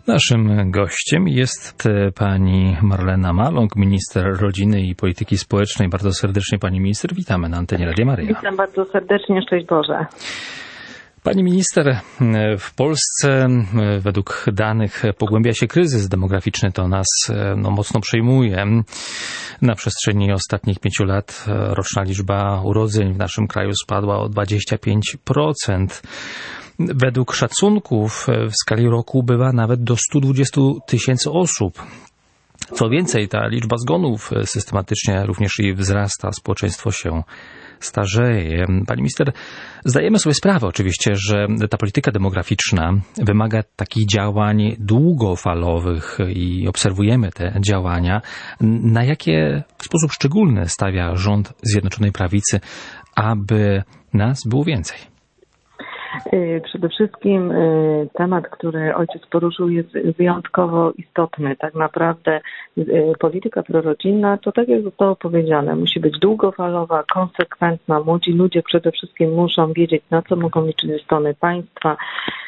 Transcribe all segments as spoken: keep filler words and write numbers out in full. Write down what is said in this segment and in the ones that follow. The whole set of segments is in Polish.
Naszym gościem jest pani Marlena Maląg, minister rodziny i polityki społecznej. Bardzo serdecznie pani minister, witamy na antenie Radia Maryja. Witam bardzo serdecznie, szczęść Boże. Pani minister, w Polsce według danych pogłębia się kryzys demograficzny, to nas no, mocno przejmuje. Na przestrzeni ostatnich pięciu lat roczna liczba urodzeń w naszym kraju spadła o dwadzieścia pięć procent. Według szacunków w skali roku ubywa nawet do stu dwudziestu tysięcy osób. Co więcej, ta liczba zgonów systematycznie również i wzrasta, społeczeństwo się starzeje. Pani minister, zdajemy sobie sprawę oczywiście, że ta polityka demograficzna wymaga takich działań długofalowych i obserwujemy te działania. Na jakie w sposób szczególny stawia rząd Zjednoczonej Prawicy, aby nas było więcej? Przede wszystkim temat, który ojciec poruszył, jest wyjątkowo istotny. Tak naprawdę polityka prorodzinna to, tak jak zostało powiedziane, musi być długofalowa, konsekwentna. Młodzi ludzie przede wszystkim muszą wiedzieć, na co mogą liczyć ze strony państwa.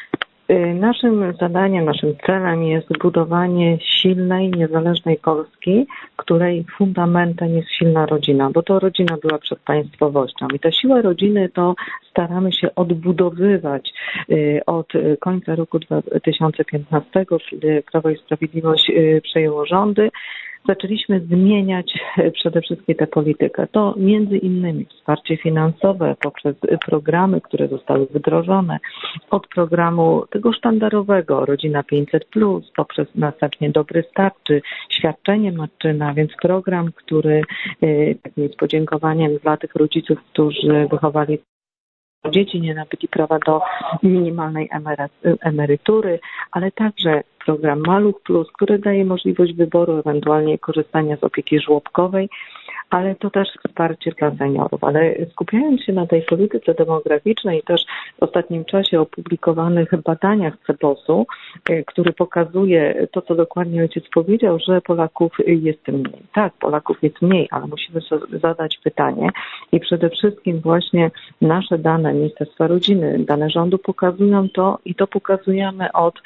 Naszym zadaniem, naszym celem jest budowanie silnej, niezależnej Polski, której fundamentem jest silna rodzina, bo to rodzina była przed państwowością. I ta siła rodziny to staramy się odbudowywać od końca roku dwa tysiące piętnastego, kiedy Prawo i Sprawiedliwość przejęło rządy. Zaczęliśmy zmieniać przede wszystkim tę politykę. To między innymi wsparcie finansowe poprzez programy, które zostały wdrożone, od programu tego sztandarowego Rodzina pięćset plus, poprzez następnie Dobry Start, czy świadczenie matczyne, więc program, który takim jest podziękowaniem dla tych rodziców, którzy wychowali dzieci, nie nabyli prawa do minimalnej emerytury, ale także program Maluch Plus, który daje możliwość wyboru, ewentualnie korzystania z opieki żłobkowej, ale to też wsparcie dla seniorów. Ale skupiając się na tej polityce demograficznej, też w ostatnim czasie opublikowanych badaniach CEPOS-u, który pokazuje to, co dokładnie ojciec powiedział, że Polaków jest mniej. Tak, Polaków jest mniej, ale musimy sobie zadać pytanie i przede wszystkim właśnie nasze dane Ministerstwa Rodziny, dane rządu pokazują to i to pokazujemy od,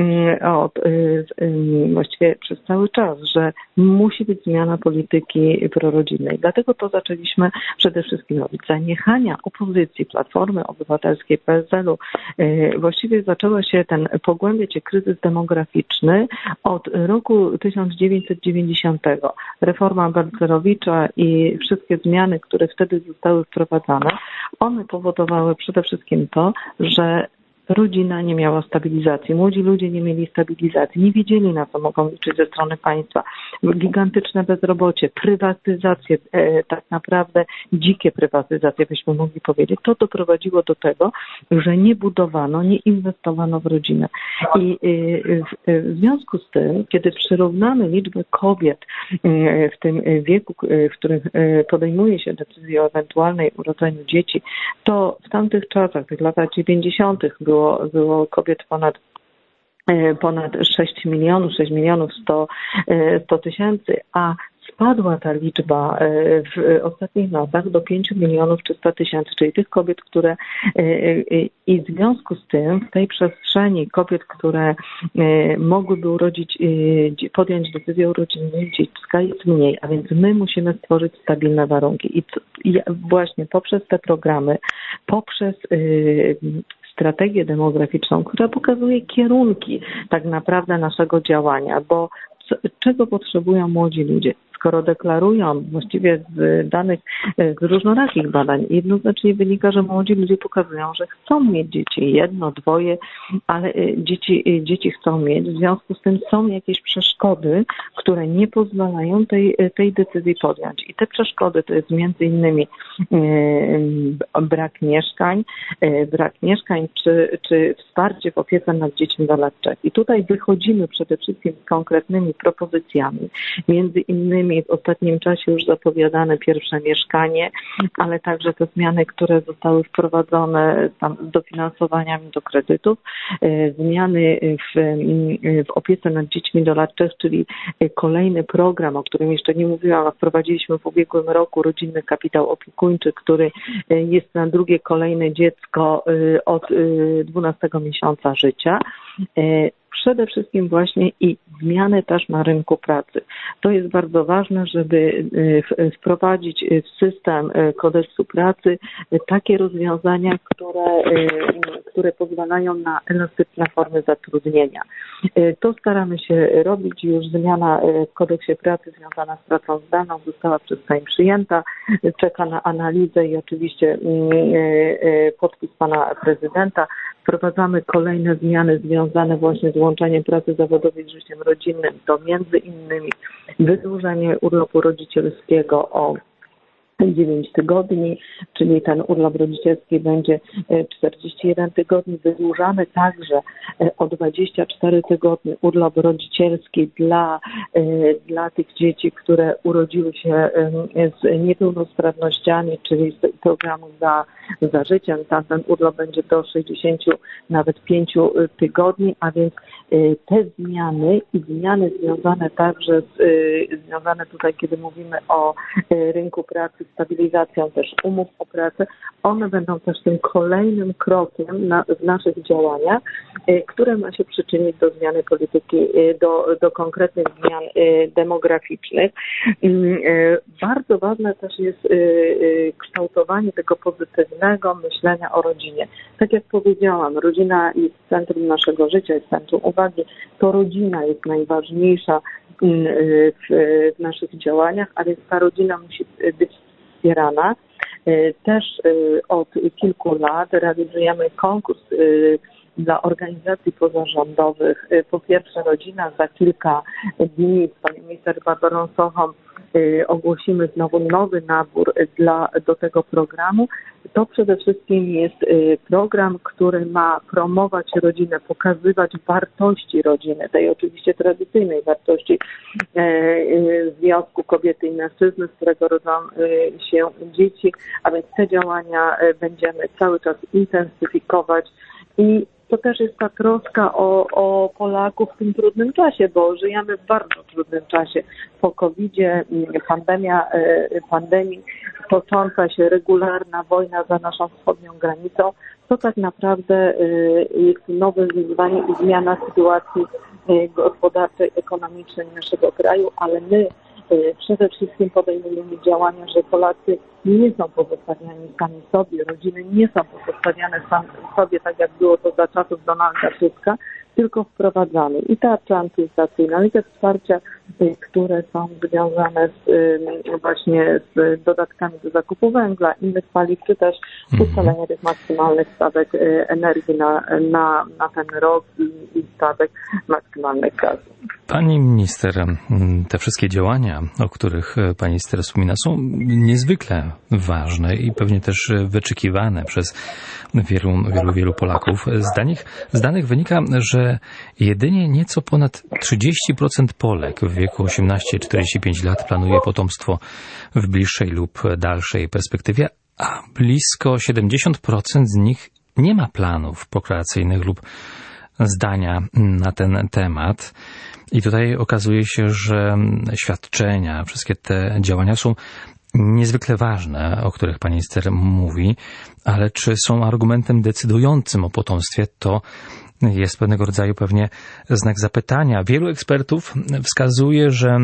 od właściwie przez cały czas, że musi być zmiana polityki prorodzinnej. Dlatego to zaczęliśmy przede wszystkim robić. Zaniechania opozycji, Platformy Obywatelskiej, P S L u. Właściwie zaczęło się ten, pogłębiać się kryzys demograficzny od roku tysiąc dziewięćset dziewięćdziesiątego. Reforma Balcerowicza i wszystkie zmiany, które wtedy zostały wprowadzane, one powodowały przede wszystkim to, że rodzina nie miała stabilizacji, młodzi ludzie nie mieli stabilizacji, nie wiedzieli, na co mogą liczyć ze strony państwa. Gigantyczne bezrobocie, prywatyzacje, e, tak naprawdę dzikie prywatyzacje, byśmy mogli powiedzieć, to doprowadziło do tego, że nie budowano, nie inwestowano w rodzinę. I e, w, w związku z tym, kiedy przyrównamy liczbę kobiet e, w tym wieku, e, w którym e, podejmuje się decyzję o ewentualnej urodzeniu dzieci, to w tamtych czasach, w tych latach dziewięćdziesiątych było Było, było kobiet ponad ponad sześć milionów, sześć milionów sto tysięcy, a spadła ta liczba w ostatnich latach do pięć milionów trzysta tysięcy, czyli tych kobiet, które i w związku z tym w tej przestrzeni kobiet, które mogłyby urodzić, podjąć decyzję o urodzeniu dziecka jest mniej, a więc my musimy stworzyć stabilne warunki. I właśnie poprzez te programy, poprzez strategię demograficzną, która pokazuje kierunki tak naprawdę naszego działania, bo co, czego potrzebują młodzi ludzie? Skoro deklarują właściwie z danych, z różnorakich badań, jednoznacznie wynika, że młodzi ludzie pokazują, że chcą mieć dzieci, jedno, dwoje, ale dzieci, dzieci chcą mieć, w związku z tym są jakieś przeszkody, które nie pozwalają tej, tej decyzji podjąć. I te przeszkody to jest między innymi brak mieszkań, brak mieszkań czy, czy wsparcie w opiece nad dziećmi do lat trzech. I tutaj wychodzimy przede wszystkim z konkretnymi propozycjami, między innymi nami w ostatnim czasie już zapowiadane pierwsze mieszkanie, ale także te zmiany, które zostały wprowadzone tam z dofinansowaniami do kredytów, zmiany w, w opiece nad dziećmi do lat trzech, czyli kolejny program, o którym jeszcze nie mówiłam, a wprowadziliśmy w ubiegłym roku rodzinny kapitał opiekuńczy, który jest na drugie kolejne dziecko od dwunastego miesiąca życia. Przede wszystkim właśnie i zmiany też na rynku pracy. To jest bardzo ważne, żeby wprowadzić w system kodeksu pracy takie rozwiązania, które, które pozwalają na elastyczne formy zatrudnienia. To staramy się robić. Już zmiana w kodeksie pracy związana z pracą zdalną została przez Sejm przyjęta. Czeka na analizę i oczywiście podpis pana prezydenta. Wprowadzamy kolejne zmiany związane właśnie z łączeniem pracy zawodowej z życiem rodzinnym. To między innymi wydłużenie urlopu rodzicielskiego o dziewięć tygodni, czyli ten urlop rodzicielski będzie czterdzieści jeden tygodni, wydłużamy także o dwadzieścia cztery tygodnie urlop rodzicielski dla, dla tych dzieci, które urodziły się z niepełnosprawnościami, czyli z programu za, za życiem. Tam ten urlop będzie do sześćdziesięciu, nawet pięciu tygodni, a więc te zmiany i zmiany związane także z, związane tutaj, kiedy mówimy o rynku pracy, stabilizacją też umów o pracę, one będą też tym kolejnym krokiem na, w naszych działaniach, które ma się przyczynić do zmiany polityki, do, do konkretnych zmian demograficznych. Bardzo ważne też jest kształtowanie tego pozytywnego myślenia o rodzinie. Tak jak powiedziałam, rodzina jest centrum naszego życia, jest centrum uwagi. To rodzina jest najważniejsza w, w naszych działaniach, a więc ta rodzina musi być wspierana. Też od kilku lat realizujemy konkurs dla organizacji pozarządowych. Po pierwsze rodzina, za kilka dni z panią minister Barbarą Sochą ogłosimy znowu nowy nabór dla, do tego programu. To przede wszystkim jest program, który ma promować rodzinę, pokazywać wartości rodziny, tej oczywiście tradycyjnej wartości związku kobiety i mężczyzny, z którego rodzą się dzieci, a więc te działania będziemy cały czas intensyfikować i to też jest ta troska o, o Polaków w tym trudnym czasie, bo żyjemy w bardzo trudnym czasie. Po kowidzie, pandemia, pandemii, tocząca się regularna wojna za naszą wschodnią granicą, to tak naprawdę jest nowe wyzwanie i zmiana sytuacji gospodarczej, ekonomicznej naszego kraju, ale my przede wszystkim podejmujemy działania, że Polacy nie są pozostawiani sami sobie, rodziny nie są pozostawiane sami sobie, tak jak było to za czasów Donalda Tuska, tylko wprowadzamy i tarcze antyinflacyjne, i te wsparcia, które są związane z, właśnie z dodatkami do zakupu węgla, innych paliw, czy też ustalenie tych maksymalnych stawek energii na, na, na ten rok i, i stawek maksymalnych gazu. Pani minister, te wszystkie działania, o których pani minister wspomina, są niezwykle ważne i pewnie też wyczekiwane przez wielu, wielu, wielu Polaków. Z danych, z danych wynika, że jedynie nieco ponad trzydzieści procent Polek w wieku osiemnaście czterdzieści pięć lat planuje potomstwo w bliższej lub dalszej perspektywie, a blisko siedemdziesiąt procent z nich nie ma planów prokreacyjnych lub zdania na ten temat. I tutaj okazuje się, że świadczenia, wszystkie te działania są niezwykle ważne, o których pani minister mówi, ale czy są argumentem decydującym o potomstwie, to jest pewnego rodzaju pewnie znak zapytania. Wielu ekspertów wskazuje, że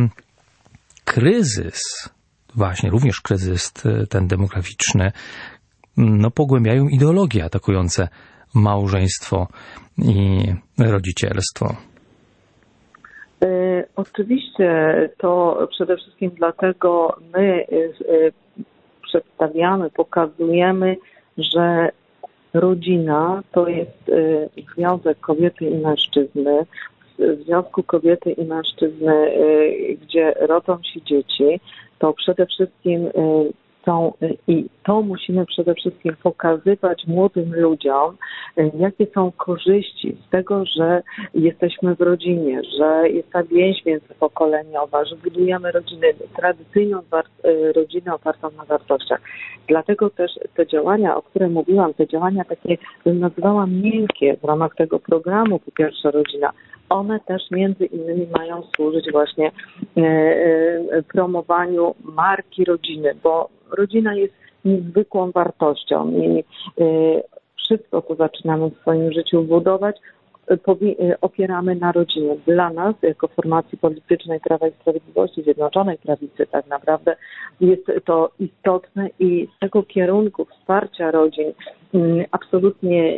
kryzys, właśnie również kryzys ten demograficzny, no pogłębiają ideologie atakujące małżeństwo i rodzicielstwo. Oczywiście to przede wszystkim dlatego my przedstawiamy, pokazujemy, że rodzina to jest związek kobiety i mężczyzny. W związku kobiety i mężczyzny, gdzie rodzą się dzieci, to przede wszystkim są i to musimy przede wszystkim pokazywać młodym ludziom, jakie są korzyści z tego, że jesteśmy w rodzinie, że jest ta więź międzypokoleniowa, że budujemy rodzinę, tradycyjną rodzinę opartą na wartościach. Dlatego też te działania, o których mówiłam, te działania takie, bym nazwała miękkie w ramach tego programu Po Pierwsza Rodzina, one też między innymi mają służyć właśnie e, e, promowaniu marki rodziny, bo rodzina jest niezwykłą wartością i e, wszystko, co zaczynamy w swoim życiu budować, opieramy na rodzinie. Dla nas, jako formacji politycznej Prawa i Sprawiedliwości, Zjednoczonej Prawicy, tak naprawdę jest to istotne i z tego kierunku wsparcia rodzin absolutnie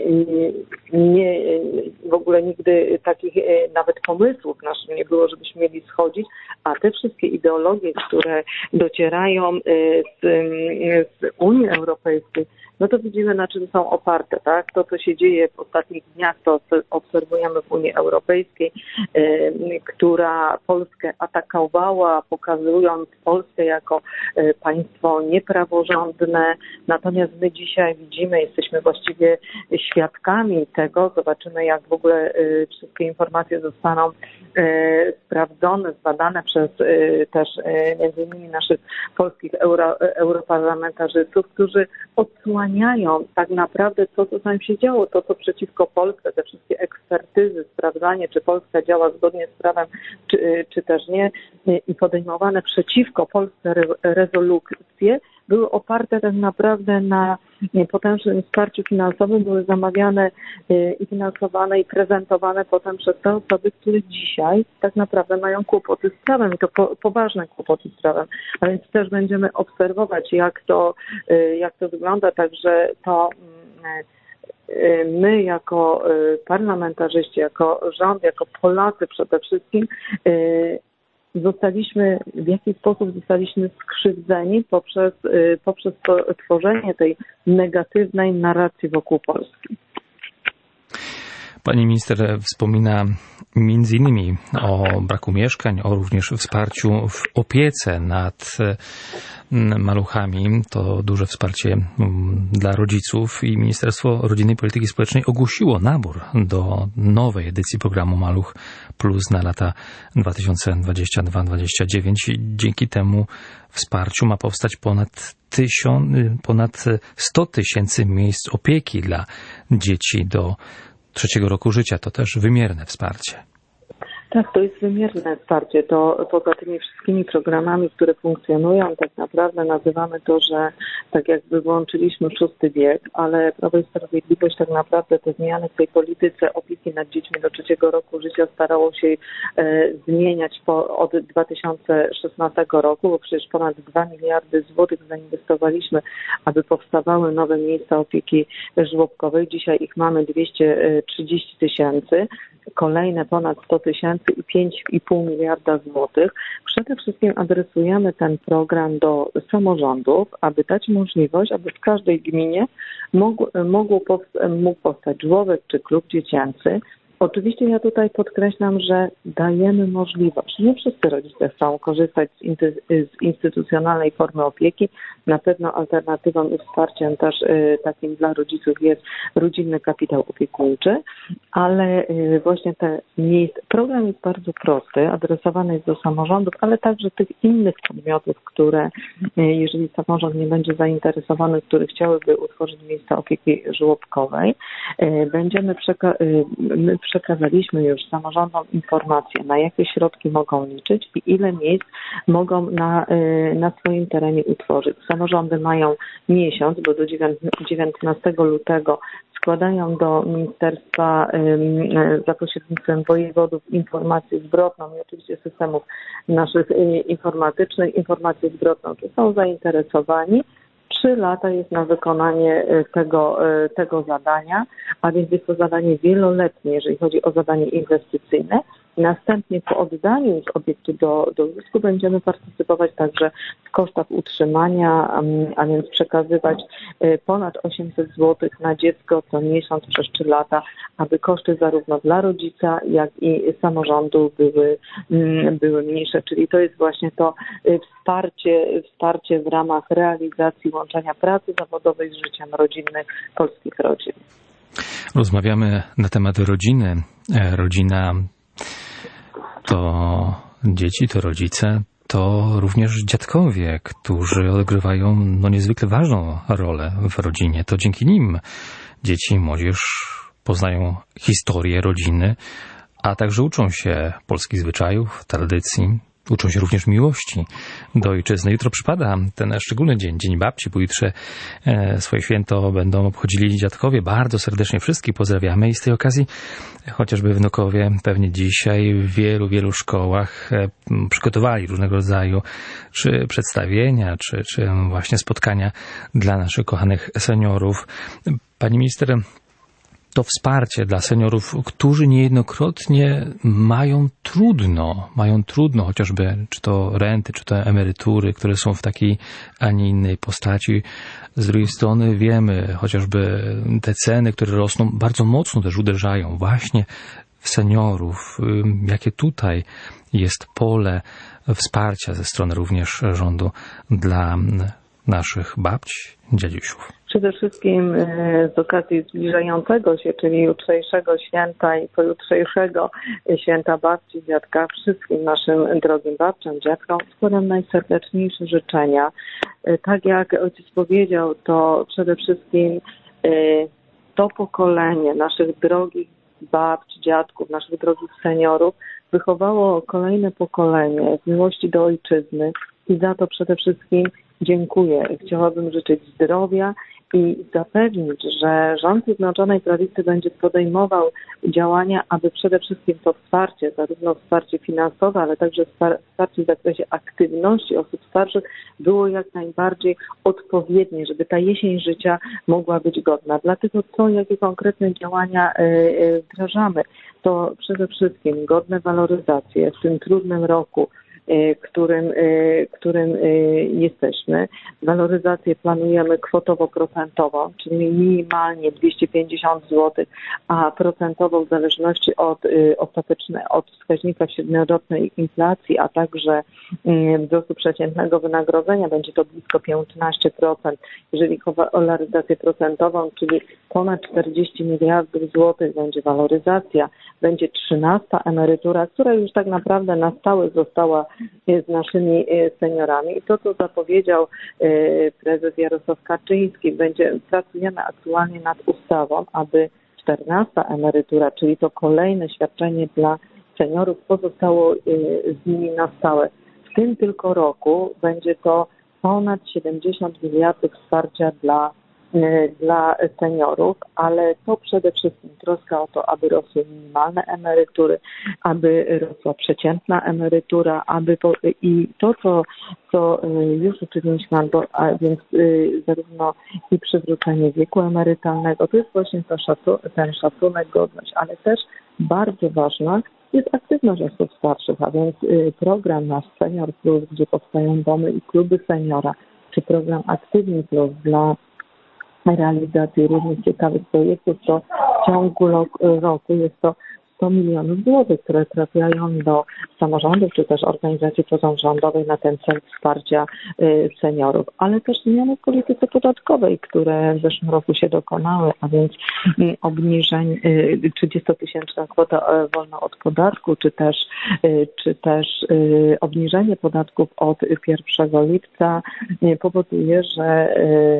nie, w ogóle nigdy takich nawet pomysłów naszych nie było, żebyśmy mieli schodzić, a te wszystkie ideologie, które docierają z, z Unii Europejskiej, no to widzimy, na czym są oparte, tak? To, co się dzieje w ostatnich dniach, to obserwujemy w Unii Europejskiej, y, która Polskę atakowała, pokazując Polskę jako y, państwo niepraworządne. Natomiast my dzisiaj widzimy, jesteśmy właściwie świadkami tego, zobaczymy, jak w ogóle y, wszystkie informacje zostaną y, sprawdzone, zbadane przez y, też y, między innymi naszych polskich euro, europarlamentarzystów, którzy odsłaniają tak naprawdę to, co tam się działo, to, co przeciwko Polsce, te wszystkie ekspertyzy, sprawdzanie, czy Polska działa zgodnie z prawem, czy, czy też nie, i podejmowane przeciwko Polsce rezolucje były oparte tak naprawdę na potężnym wsparciu finansowym, były zamawiane i finansowane i prezentowane potem przez te osoby, które dzisiaj tak naprawdę mają kłopoty z prawem i to po, poważne kłopoty z prawem. A więc też będziemy obserwować, jak to, jak to wygląda, także to my jako parlamentarzyści, jako rząd, jako Polacy przede wszystkim zostaliśmy, w jaki sposób zostaliśmy skrzywdzeni poprzez, poprzez to, tworzenie tej negatywnej narracji wokół Polski. Pani minister wspomina między innymi o braku mieszkań, o również wsparciu w opiece nad maluchami. To duże wsparcie dla rodziców i Ministerstwo Rodziny i Polityki Społecznej ogłosiło nabór do nowej edycji programu Maluch Plus na lata dwa tysiące dwudziesty drugi do dwudziestego dziewiątego. Dzięki temu wsparciu ma powstać ponad tysiąc, ponad sto tysięcy miejsc opieki dla dzieci do trzeciego roku życia. To też wymierne wsparcie. Tak, to jest wymierne wsparcie. To poza tymi wszystkimi programami, które funkcjonują, tak naprawdę nazywamy to, że tak jakby włączyliśmy szósty wiek, ale Prawo i Sprawiedliwość tak naprawdę te zmiany w tej polityce opieki nad dziećmi do trzeciego roku życia starało się e, zmieniać po, od dwa tysiące szesnastego roku, bo przecież ponad dwa miliardy złotych zainwestowaliśmy, aby powstawały nowe miejsca opieki żłobkowej. Dzisiaj ich mamy dwieście trzydzieści tysięcy. Kolejne ponad sto tysięcy i pięć i pół miliarda złotych. Przede wszystkim adresujemy ten program do samorządów, aby dać możliwość, aby w każdej gminie mógł, mógł, mógł powstać żłobek czy klub dziecięcy. Oczywiście ja tutaj podkreślam, że dajemy możliwość. Nie wszyscy rodzice chcą korzystać z, inty, z instytucjonalnej formy opieki. Na pewno alternatywą i wsparciem też y, takim dla rodziców jest rodzinny kapitał opiekuńczy, ale y, właśnie te miejsca, program jest bardzo prosty, adresowany jest do samorządów, ale także tych innych podmiotów, które y, jeżeli samorząd nie będzie zainteresowany, które chciałyby utworzyć miejsca opieki żłobkowej, y, będziemy przeka- y, my przekazaliśmy już samorządom informacje, na jakie środki mogą liczyć i ile miejsc mogą na, na swoim terenie utworzyć. Samorządy mają miesiąc, bo do dziewiętnastego lutego składają do ministerstwa za pośrednictwem wojewodów informację zwrotną i oczywiście systemów naszych informatycznych, informację zwrotną, czy są zainteresowani. Trzy lata jest na wykonanie tego, tego zadania, a więc jest to zadanie wieloletnie, jeżeli chodzi o zadanie inwestycyjne Następnie po oddaniu już obiektu do, do uzysku będziemy partycypować także w kosztach utrzymania, a więc przekazywać ponad osiemset złotych na dziecko co miesiąc przez trzy lata, aby koszty zarówno dla rodzica, jak i samorządu były, były mniejsze. Czyli to jest właśnie to wsparcie, wsparcie w ramach realizacji łączenia pracy zawodowej z życiem rodzinnym polskich rodzin. Rozmawiamy na temat rodziny. Rodzina to dzieci, to rodzice, to również dziadkowie, którzy odgrywają no, niezwykle ważną rolę w rodzinie. To dzięki nim dzieci i młodzież poznają historię rodziny, a także uczą się polskich zwyczajów, tradycji. Uczą się również miłości do ojczyzny. Jutro przypada ten szczególny dzień, Dzień Babci. Pojutrze swoje święto będą obchodzili dziadkowie. Bardzo serdecznie wszystkich pozdrawiamy i z tej okazji chociażby wnukowie pewnie dzisiaj w wielu, wielu szkołach przygotowali różnego rodzaju czy przedstawienia, czy, czy właśnie spotkania dla naszych kochanych seniorów. Pani minister, to wsparcie dla seniorów, którzy niejednokrotnie mają trudno, mają trudno chociażby, czy to renty, czy to emerytury, które są w takiej, a nie innej postaci. Z drugiej strony wiemy, chociażby te ceny, które rosną, bardzo mocno też uderzają właśnie w seniorów. Jakie tutaj jest pole wsparcia ze strony również rządu dla naszych babci, dziadusiów? Przede wszystkim z okazji zbliżającego się, czyli jutrzejszego święta i pojutrzejszego święta babci, dziadka, wszystkim naszym drogim babciom, dziadkom składam najserdeczniejsze życzenia. Tak jak ojciec powiedział, to przede wszystkim to pokolenie naszych drogich babci, dziadków, naszych drogich seniorów wychowało kolejne pokolenie z miłości do ojczyzny i za to przede wszystkim dziękuję. Chciałabym życzyć zdrowia i zapewnić, że rząd Zjednoczonej Prawicy będzie podejmował działania, aby przede wszystkim to wsparcie, zarówno wsparcie finansowe, ale także wsparcie w zakresie aktywności osób starszych było jak najbardziej odpowiednie, żeby ta jesień życia mogła być godna. Dlatego co, jakie konkretne działania wdrażamy, to przede wszystkim godne waloryzacje w tym trudnym roku, którym, którym jesteśmy. Waloryzację planujemy kwotowo-procentową, czyli minimalnie dwieście pięćdziesiąt złotych, a procentową w zależności od ostatecznej, od wskaźnika średniorocznej inflacji, a także wzrostu przeciętnego wynagrodzenia będzie to blisko piętnaście procent. Jeżeli chodzi o waloryzację procentową, czyli ponad czterdzieści miliardów złotych będzie waloryzacja, będzie trzynasta emerytura, która już tak naprawdę na stałe została z naszymi seniorami. I to, co zapowiedział prezes Jarosław Kaczyński, będzie, pracujemy aktualnie nad ustawą, aby czternasta emerytura, czyli to kolejne świadczenie dla seniorów, pozostało z nimi na stałe. W tym tylko roku będzie to ponad siedemdziesiąt miliardów wsparcia dla dla seniorów, ale to przede wszystkim troska o to, aby rosły minimalne emerytury, aby rosła przeciętna emerytura, aby po, i to, co, co już uczyniliśmy, a więc zarówno i przywrócenie wieku emerytalnego, to jest właśnie to szacu, ten szacunek, godność, ale też bardzo ważna jest aktywność osób starszych, a więc program nasz Senior Plus, gdzie powstają domy i kluby seniora, czy program Aktywni Plus dla realizacji różnych ciekawych projektów, to w ciągu roku jest to sto milionów złotych, które trafiają do samorządów czy też organizacji pozarządowej na ten cel wsparcia seniorów, ale też zmiany w polityce podatkowej, które w zeszłym roku się dokonały, a więc obniżeń, trzydziestotysięczna kwota wolna od podatku, czy też, czy też obniżenie podatków od pierwszego lipca powoduje, że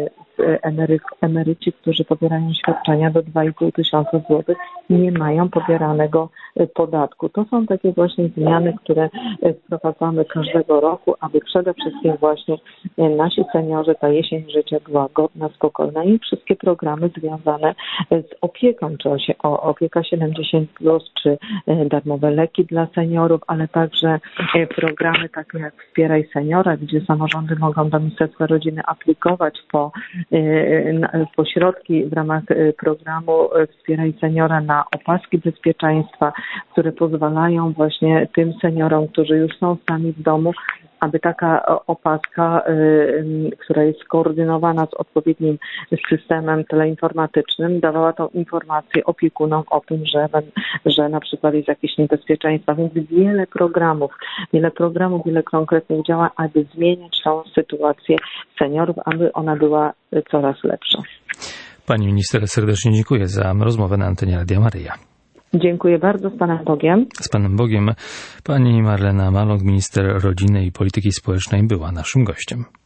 emeryci, którzy pobierają świadczenia do dwa i pół tysiąca złotych, nie mają pobieranego podatku. To są takie właśnie zmiany, które wprowadzamy każdego roku, aby przede wszystkim właśnie nasi seniorzy, ta jesień życia była godna, spokojna i wszystkie programy związane z opieką, czy opieka siedemdziesiąt plus, czy darmowe leki dla seniorów, ale także programy takie jak Wspieraj Seniora, gdzie samorządy mogą do Ministerstwa Rodziny aplikować po pośrodki w ramach programu Wspieraj Seniora na opaski bezpieczeństwa, które pozwalają właśnie tym seniorom, którzy już są sami w domu, aby taka opaska, która jest skoordynowana z odpowiednim systemem teleinformatycznym, dawała tą informację opiekunom o tym, że, że na przykład jest jakieś niebezpieczeństwa. Więc wiele programów, wiele programów, wiele konkretnych działań, aby zmieniać tą sytuację seniorów, aby ona była coraz lepsza. Pani minister, serdecznie dziękuję za rozmowę na antenie Radia Maryja. Dziękuję bardzo. Z Panem Bogiem. Z Panem Bogiem. Pani Marlena Maląg, minister rodziny i polityki społecznej, była naszym gościem.